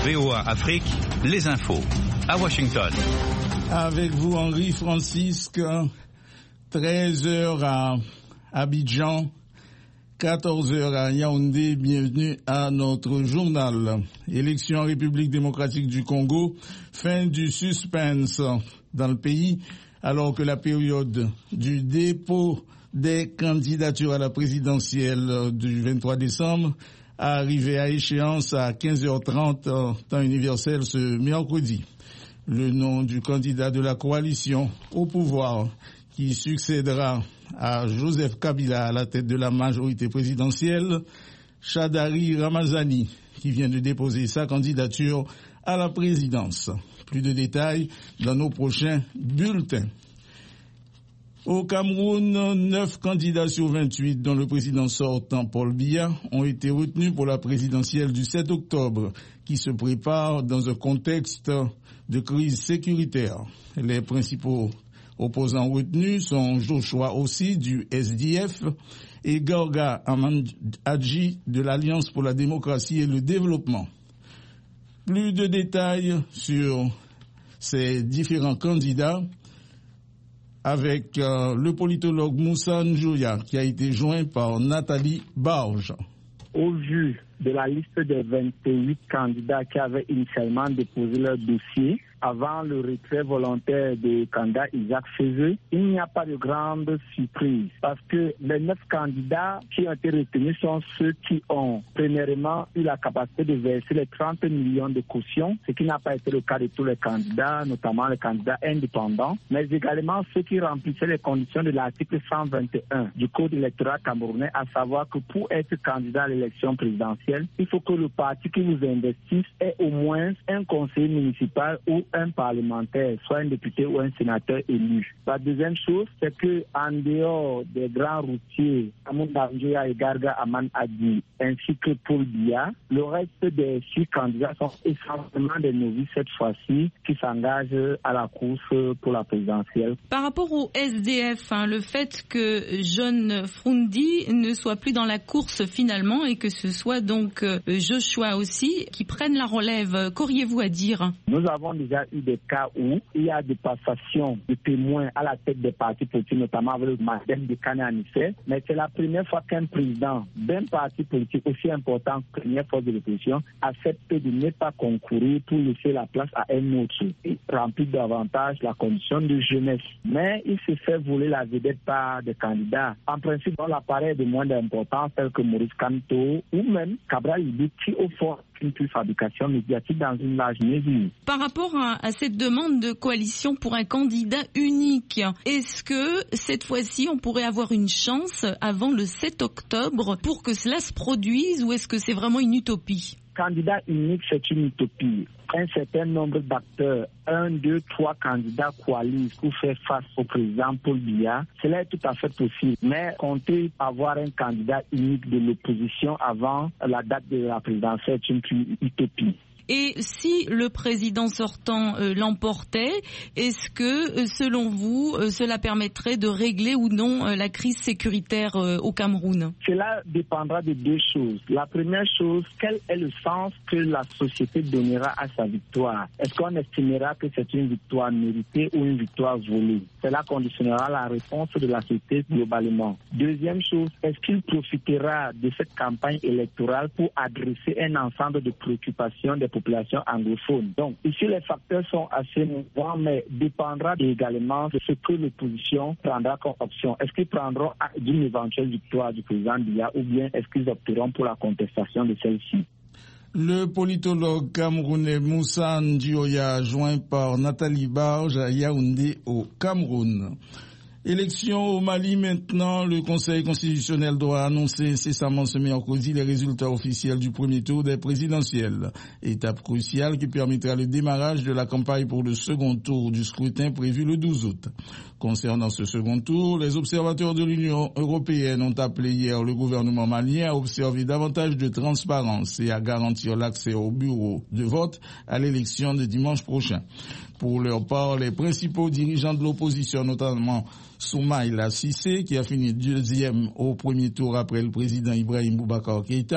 VOA Afrique, les infos. À Washington. Avec vous, Henri Francisque, 13h à Abidjan, 14h à Yaoundé. Bienvenue à notre journal. Élection en République démocratique du Congo, fin du suspense dans le pays, alors que la période du dépôt des candidatures à la présidentielle du 23 décembre arrivé à échéance à 15h30 temps universel ce mercredi. Le nom du candidat de la coalition au pouvoir qui succédera à Joseph Kabila à la tête de la majorité présidentielle, Shadari Ramazani, qui vient de déposer sa candidature à la présidence. Plus de détails dans nos prochains bulletins. Au Cameroun, 9 candidats sur 28, dont le président sortant Paul Biya, ont été retenus pour la présidentielle du 7 octobre, qui se prépare dans un contexte de crise sécuritaire. Les principaux opposants retenus sont Joshua Ossi du SDF et Gorga Aman-Adji de l'Alliance pour la démocratie et le développement. Plus de détails sur ces différents candidats avec le politologue Moussa Njoya, qui a été joint par Nathalie Barge. Au vu de la liste des 28 candidats qui avaient initialement déposé leur dossier, avant le retrait volontaire du candidat Isaac Fezeux, il n'y a pas de grande surprise parce que les 9 candidats qui ont été retenus sont ceux qui ont premièrement eu la capacité de verser les 30 millions de caution, ce qui n'a pas été le cas de tous les candidats, notamment les candidats indépendants, mais également ceux qui remplissaient les conditions de l'article 121 du Code électoral camerounais, à savoir que pour être candidat à l'élection présidentielle, il faut que le parti qui vous investisse ait au moins un conseiller municipal ou un parlementaire, soit un député ou un sénateur élu. La deuxième chose, c'est que en dehors des grands routiers, Amounda Njoya et Garga Aman Adi, ainsi que Paul Biya, le reste des 6 candidats sont essentiellement des novices cette fois-ci qui s'engagent à la course pour la présidentielle. Par rapport au SDF, le fait que John Frundi ne soit plus dans la course finalement et que ce soit donc Joshua aussi qui prenne la relève, qu'auriez-vous à dire? Nous avons déjà eu des cas où il y a des passations de témoins à la tête des partis politiques, notamment avec le Madame de Kané-Anissé, mais c'est la première fois qu'un président d'un parti politique aussi important que première force de l'opposition accepte de ne pas concourir pour laisser la place à un autre et remplir davantage la condition de jeunesse. Mais il se fait voler la vedette par des candidats. En principe, dans l'appareil de moins d'importance, tel que Maurice Kamto ou même Cabral Libi, qui au fond une fabrication médiatique dans une large mesure. Par rapport à cette demande de coalition pour un candidat unique, est-ce que cette fois-ci on pourrait avoir une chance avant le 7 octobre pour que cela se produise ou est-ce que c'est vraiment une utopie? Candidat unique, c'est une utopie. Un certain nombre d'acteurs, 1, 2, 3 candidats coalisent pour faire face au président Paul Biya, cela est tout à fait possible. Mais compter avoir un candidat unique de l'opposition avant la date de la présidentielle est une utopie. Et si le président sortant l'emportait, est-ce que, selon vous, cela permettrait de régler ou non la crise sécuritaire au Cameroun? Cela dépendra de 2 choses. La première chose, quel est le sens que la société donnera à sa victoire? Est-ce qu'on estimera que c'est une victoire méritée ou une victoire volée? Cela conditionnera la réponse de la société globalement. Deuxième chose, est-ce qu'il profitera de cette campagne électorale pour adresser un ensemble de préoccupations des population anglophone. Donc, ici, les facteurs sont assez mouvants, mais dépendra également de ce que l'opposition prendra comme option. Est-ce qu'ils prendront d'une éventuelle victoire du président Biya ou bien est-ce qu'ils opteront pour la contestation de celle-ci? Le politologue camerounais Moussa Njoya, joint par Nathalie Barge à Yaoundé au Cameroun. Élection au Mali maintenant, le Conseil constitutionnel doit annoncer incessamment ce mercredi les résultats officiels du premier tour des présidentielles. Étape cruciale qui permettra le démarrage de la campagne pour le second tour du scrutin prévu le 12 août. Concernant ce second tour, les observateurs de l'Union européenne ont appelé hier le gouvernement malien à observer davantage de transparence et à garantir l'accès au bureau de vote à l'élection de dimanche prochain. Pour leur part, les principaux dirigeants de l'opposition, notamment Soumaïla Cissé, qui a fini deuxième au premier tour après le président Ibrahim Boubacar Keïta,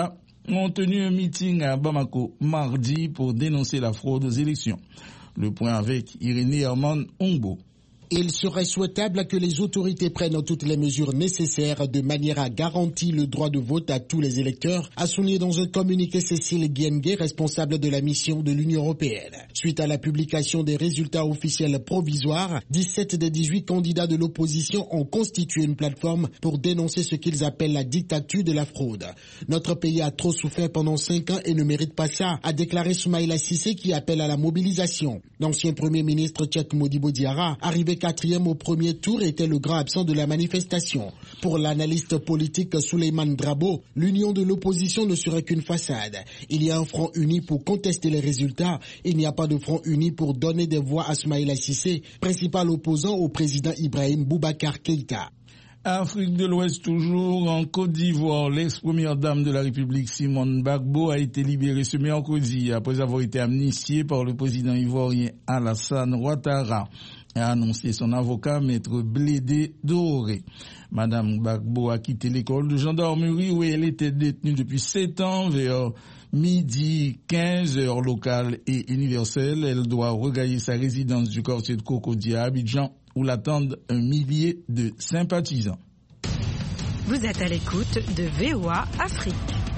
ont tenu un meeting à Bamako mardi pour dénoncer la fraude aux élections. Le point avec Irénée Herman Ongbo. Il serait souhaitable que les autorités prennent toutes les mesures nécessaires de manière à garantir le droit de vote à tous les électeurs, a souligné dans un communiqué Cécile Guengue, responsable de la mission de l'Union européenne. Suite à la publication des résultats officiels provisoires, 17 des 18 candidats de l'opposition ont constitué une plateforme pour dénoncer ce qu'ils appellent la dictature de la fraude. Notre pays a trop souffert pendant 5 ans et ne mérite pas ça, a déclaré Soumaïla Cissé qui appelle à la mobilisation. L'ancien premier ministre tchèque Modibo Diarra, arrivé 4e au premier tour, était le grand absent de la manifestation. Pour l'analyste politique Souleymane Drabo, l'union de l'opposition ne serait qu'une façade. Il y a un front uni pour contester les résultats. Il n'y a pas de front uni pour donner des voix à Soumaïla Cissé, principal opposant au président Ibrahim Boubacar Keïta. Afrique de l'Ouest toujours, en Côte d'Ivoire, l'ex-première dame de la République Simone Gbagbo a été libérée ce mercredi après avoir été amnistiée par le président ivoirien Alassane Ouattara, a annoncé son avocat maître Blédé Doré. Madame Gbagbo a quitté l'école de gendarmerie où elle était détenue depuis 7 ans vers midi 15 heures locales et universelles. Elle doit regagner sa résidence du quartier de Cocody à Abidjan où l'attendent 1 millier de sympathisants. Vous êtes à l'écoute de VOA Afrique.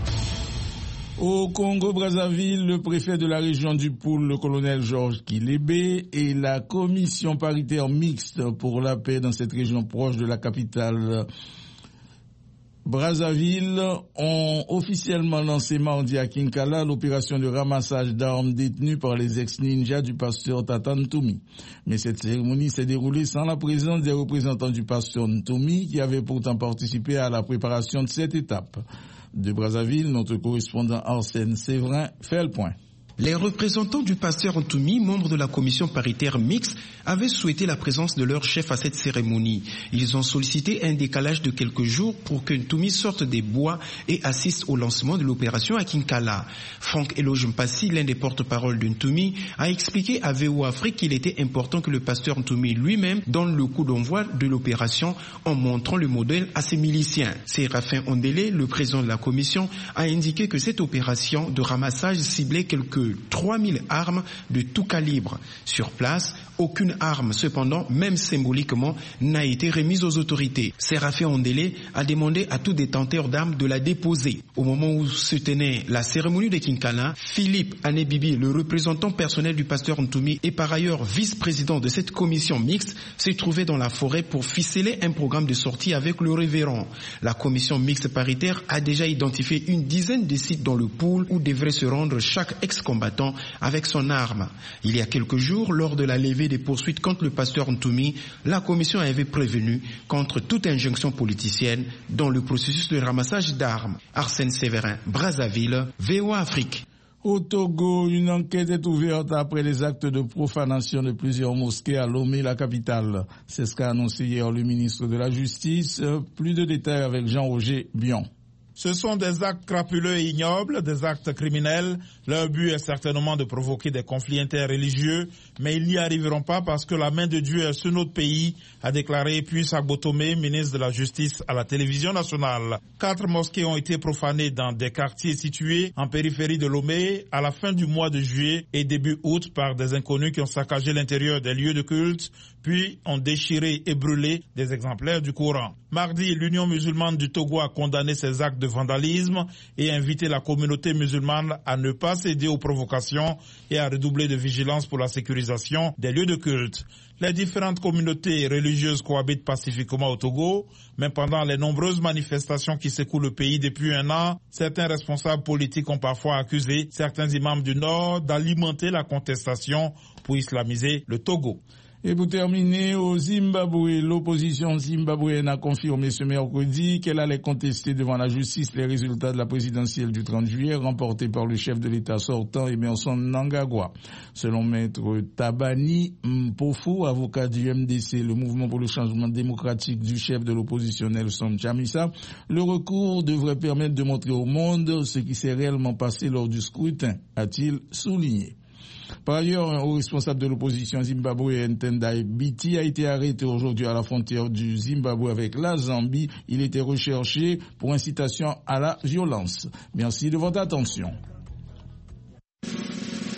Au Congo-Brazzaville, le préfet de la région du Poul, le colonel Georges Kilébé, et la commission paritaire mixte pour la paix dans cette région proche de la capitale Brazzaville ont officiellement lancé mardi à Kinkala l'opération de ramassage d'armes détenues par les ex-ninjas du pasteur Tata Ntoumi. Mais cette cérémonie s'est déroulée sans la présence des représentants du pasteur Ntoumi qui avaient pourtant participé à la préparation de cette étape. De Brazzaville, notre correspondant Arsène Séverin fait le point. Les représentants du pasteur Ntoumi, membres de la commission paritaire mixte, avaient souhaité la présence de leur chef à cette cérémonie. Ils ont sollicité un décalage de quelques jours pour que Ntoumi sorte des bois et assiste au lancement de l'opération à Kinkala. Franck Eloge Mpassi, l'un des porte-parole de Ntoumi, a expliqué à VOA Afrique qu'il était important que le pasteur Ntoumi lui-même donne le coup d'envoi de l'opération en montrant le modèle à ses miliciens. Séraphin Ondélé, le président de la commission, a indiqué que cette opération de ramassage ciblait quelques 3000 armes de tout calibre. Sur place, aucune arme, cependant, même symboliquement, n'a été remise aux autorités. Séraphin Ondélé a demandé à tout détenteur d'armes de la déposer. Au moment où se tenait la cérémonie de Kinkala, Philippe Anébibi, le représentant personnel du pasteur Ntoumi et par ailleurs vice-président de cette commission mixte, s'est trouvé dans la forêt pour ficeler un programme de sortie avec le révérend. La commission mixte paritaire a déjà identifié une dizaine de sites dans le pool où devrait se rendre chaque ex-combattant avec son arme. Il y a quelques jours, lors de la levée des poursuites contre le pasteur Ntoumi, la commission avait prévenu contre toute injonction politicienne dans le processus de ramassage d'armes. Arsène Séverin, Brazzaville, VOA Afrique. Au Togo, une enquête est ouverte après les actes de profanation de plusieurs mosquées à Lomé, la capitale. C'est ce qu'a annoncé hier le ministre de la Justice. Plus de détails avec Jean-Roger Bion. Ce sont des actes crapuleux et ignobles, des actes criminels. Leur but est certainement de provoquer des conflits interreligieux, mais ils n'y arriveront pas parce que la main de Dieu est sur notre pays, a déclaré Puissa Botomé, ministre de la Justice à la télévision nationale. 4 mosquées ont été profanées dans des quartiers situés en périphérie de Lomé à la fin du mois de juillet et début août par des inconnus qui ont saccagé l'intérieur des lieux de culte, puis ont déchiré et brûlé des exemplaires du Coran. Mardi, l'Union musulmane du Togo a condamné ces actes de vandalisme et invité la communauté musulmane à ne pas céder aux provocations et à redoubler de vigilance pour la sécurisation des lieux de culte. Les différentes communautés religieuses cohabitent pacifiquement au Togo, mais pendant les nombreuses manifestations qui secouent le pays depuis 1 an, certains responsables politiques ont parfois accusé certains imams du Nord d'alimenter la contestation pour islamiser le Togo. Et pour terminer, au Zimbabwe, l'opposition zimbabwéenne a confirmé ce mercredi qu'elle allait contester devant la justice les résultats de la présidentielle du 30 juillet remportés par le chef de l'État sortant, Emmerson Mnangagwa. Selon maître Tabani Mpofu, avocat du MDC, le mouvement pour le changement démocratique du chef de l'opposition Nelson Chamisa, le recours devrait permettre de montrer au monde ce qui s'est réellement passé lors du scrutin, a-t-il souligné. Par ailleurs, un haut responsable de l'opposition zimbabwéenne, Tendai Biti, a été arrêté aujourd'hui à la frontière du Zimbabwe avec la Zambie. Il était recherché pour incitation à la violence. Merci de votre attention.